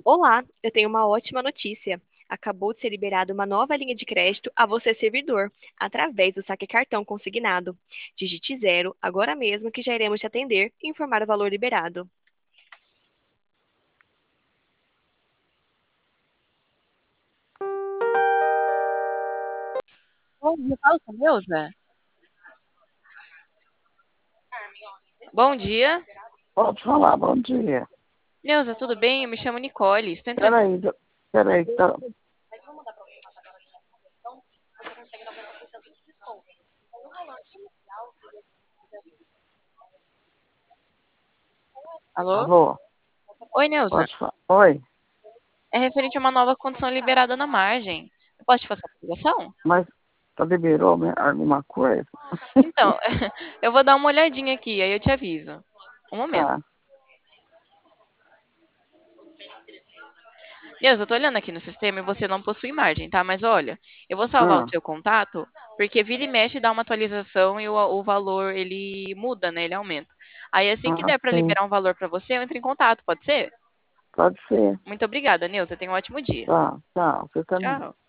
Olá, eu tenho uma ótima notícia. Acabou de ser liberada uma nova linha de crédito a você, servidor, através do saque cartão consignado. Digite zero agora mesmo que já iremos te atender e informar o valor liberado. Oi, eu falo com a Neuza? Bom dia. Pode falar, bom dia. Neuza, tudo bem? Eu me chamo Nicole. Estou entrando. Peraí, peraí, tá. Alô? Alô, Oi, Neuza. pode falar. Oi, É referente a uma nova condição liberada na margem. Eu posso te passar a ligação? mas tá liberou alguma coisa? Então, eu vou dar uma olhadinha aqui, aí eu te aviso. Um momento. Tá. Neuza, eu tô olhando aqui no sistema e você não possui margem, tá? Mas olha, eu vou salvar o Ah, seu contato, porque vira e mexe dá uma atualização e o valor ele muda, né? Ele aumenta. Aí assim que ah, der para sim. liberar um valor para você, eu entro em contato, pode ser? Pode ser. Muito obrigada, Neuza. Tenha um ótimo dia. Tá, tá. Você também. Tchau.